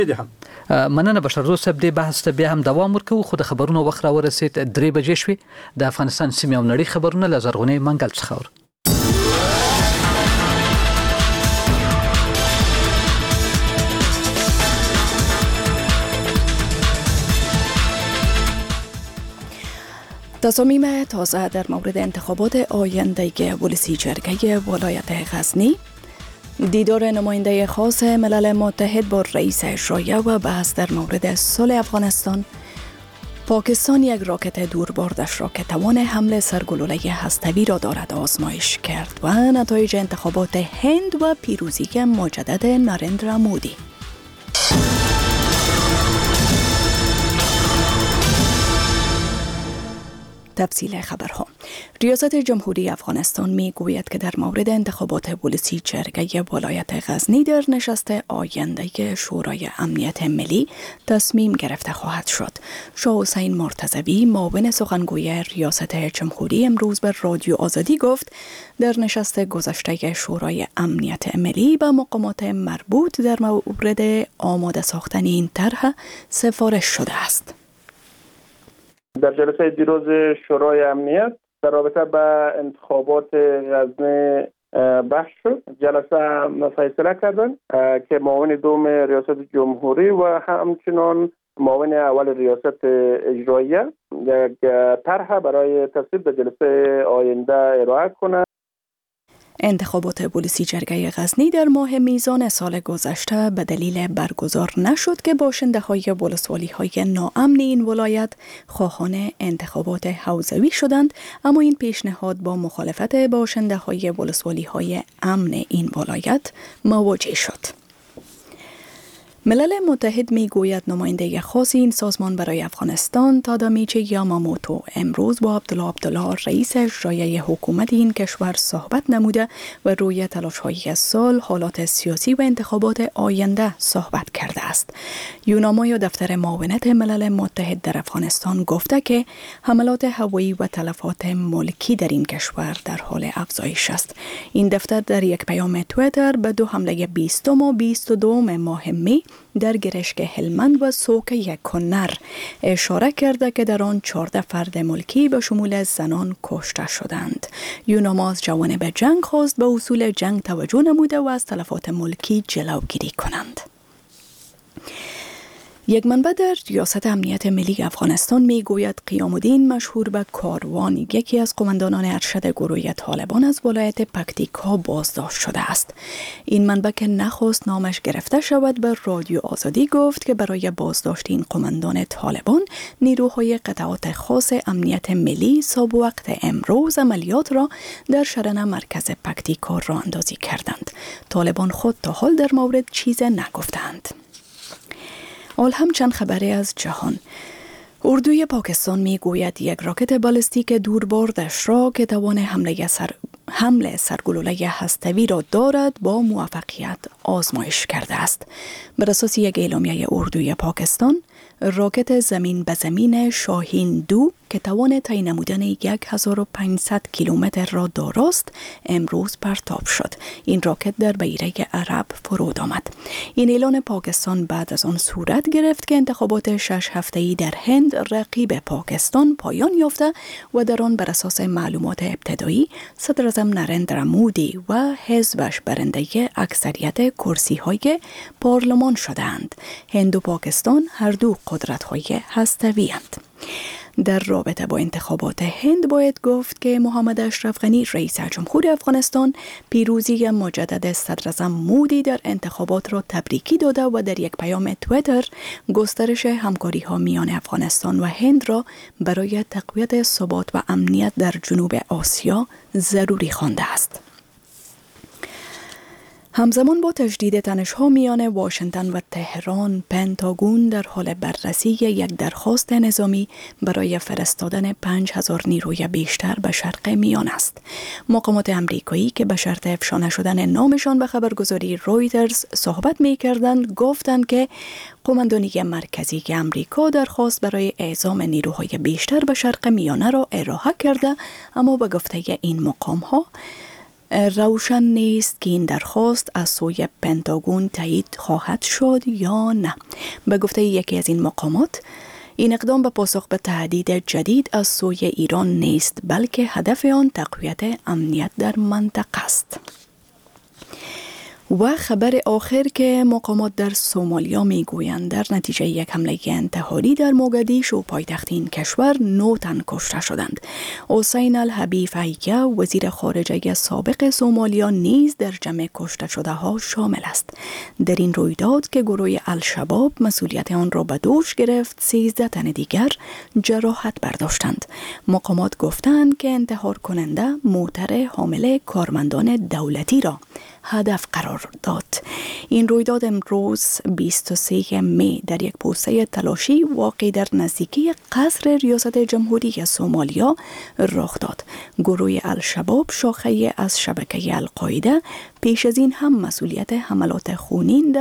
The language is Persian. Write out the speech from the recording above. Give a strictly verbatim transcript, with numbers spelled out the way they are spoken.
دي هم مننه بشر روز صاحب دې بحث ته بیا هم دوام ورکوو، خو د خبرونو وخت را ورسید درې بجې شوې. د افغانستان سیمې او نړۍ خبرونه له زرغونې منګل څخه اورو. تصامیم تازه در مورد انتخابات آینده ولسی جرگه ولایت غزنی، دیدار نماینده خاص ملل متحد با رئیس اجرایی و بحث در مورد صلح افغانستان، پاکستان یک راکت دوربردش را که توان حمل سرگلوله هسته‌ای را دارد آزمایش کرد و نتایج انتخابات هند و پیروزی مجدد نریندرا مودی. تفصیل خبرها. ریاست جمهوری افغانستان می گوید که در مورد انتخابات ولسی جرگه ولایت غزنی در نشست آینده شورای امنیت ملی تصمیم گرفته خواهد شد. شاه حسین مرتضوی معاون سخنگوی ریاست جمهوری امروز به رادیو آزادی گفت در نشست گذشته شورای امنیت ملی به مقامات مربوط در مورد آماده ساختن این طرح سفارش شده است. در جلسه دیروز شورای امنیت در رابطه با انتخابات غزنی بحث شد. جلسه فیصله کردند که معاون دوم ریاست جمهوری و همچنان معاون اول ریاست اجراییه یک طرح برای تصویب در جلسه آینده ارائه کنند. انتخابات ولسی جرگه غزنی در ماه میزان سال گذشته به دلیل برگزار نشد که باشنده های ولسوالی های ناامن این ولایت خواهان انتخابات حوزوی شدند، اما این پیشنهاد با مخالفت باشنده های ولسوالی های امن این ولایت مواجه شد. ملل متحد می گوید نماینده خاص این سازمان برای افغانستان تادامیچی یاماموتو امروز با عبدالله عبدالله رئیس اجرایی حکومت این کشور صحبت نموده و روی تلاش‌های سال، حالات سیاسی و انتخابات آینده صحبت کرده است. یوناما دفتر معاونت ملل متحد در افغانستان گفته که حملات هوایی و تلفات ملکی در این کشور در حال افزایش است. این دفتر در یک پیام توییتر به دو حمله بیستم و بیست و دوم ماه می در گرشک هلمند و سوک یکنر اشاره کرده که در آن چهارده فرد ملکی به شمول زنان کشته شدند. یوناما از جوانب جنگ خواست به اصول جنگ توجه نموده و از تلفات ملکی جلوگیری کنند. یک منبع در ریاست امنیت ملی افغانستان می گوید قیام الدین مشهور به کاروان، یکی از قماندانان ارشد گروه طالبان از ولایت پکتیکا بازداشت شده است. این منبع که نخواست نامش گرفته شود به رادیو آزادی گفت که برای بازداشت این قماندان طالبان نیروهای قطعات خاص امنیت ملی صبح وقت امروز عملیات را در شرن مرکز پکتیکا راه اندازی کردند. طالبان خود تا حال در مورد چیز نگفتند. حال هم چند خبری از جهان. اردوی پاکستان می گوید یک راکت بالستیک دوربردش را که توان حمله سر حمله سرگلوله هسته‌ای را دارد با موفقیت آزمایش کرده است. بر اساس یک اعلامیه اردوی پاکستان، راکت زمین به زمین شاهین دو که توان طی نمودن هزار و پانصد کیلومتر را داراست امروز پرتاب شد. این راکت در بیره عرب فرود آمد. این اعلان پاکستان بعد از آن صورت گرفت که انتخابات شش هفته‌ای در هند رقیب پاکستان پایان یافته و در آن بر اساس معلومات ابتدایی صدر اعظم نریندرا مودی و حزبش برنده اکثریت کرسی‌های پارلمان شدند. هند و پاکستان هر دو قدرت‌های هسته‌ای‌اند. در رابطه با انتخابات هند باید گفت که محمد اشرف غنی رئیس جمهور افغانستان پیروزی مجدد صدر اعظم مودی در انتخابات را تبریکی داده و در یک پیام توییتر گسترش همکاری‌ها میان افغانستان و هند را برای تقویت ثبات و امنیت در جنوب آسیا ضروری خوانده است. همزمان با تجدید تنش‌ها میان واشنگتن و تهران، پنتاگون در حال بررسی یک درخواست نظامی برای فرستادن پنج هزار نیروی بیشتر به شرق میان است. مقامات امریکایی که به شرط افشا نشدن نامشان به خبرگزاری رویترز صحبت می‌کردند، گفتند که قماندانی مرکزی امریکا درخواست برای اعزام نیروهای بیشتر به شرق میانه را ارائه کرده، اما به گفته این مقام‌ها روشن نیست که این درخواست از سوی پنتاگون تایید خواهد شد یا نه. به گفته یکی از این مقامات، این اقدام به پاسخ به تهدید جدید از سوی ایران نیست، بلکه هدف آن تقویت امنیت در منطقه است. و خبر آخر که مقامات در سومالیا می گویند در نتیجه یک حمله انتحاری در موگادیشو پایتخت این کشور نه تن کشته شدند. حسین الحبیب ایکه وزیر خارجه سابق سومالیا نیز در جمع کشته شده ها شامل است. در این رویداد که گروه الشباب مسئولیت آن را به دوش گرفت، سیزده تن دیگر جراحت برداشتند. مقامات گفتند که انتحار کننده موتر حامل کارمندان دولتی را هدف قرار داد. این رویداد امروز بیست و سوم می در یک پوسته تلاشی واقع در نزدیکی قصر ریاست جمهوری سومالیا رخ داد. گروه الشباب شاخه از شبکه القاعده پیش از این هم مسئولیت حملات خونین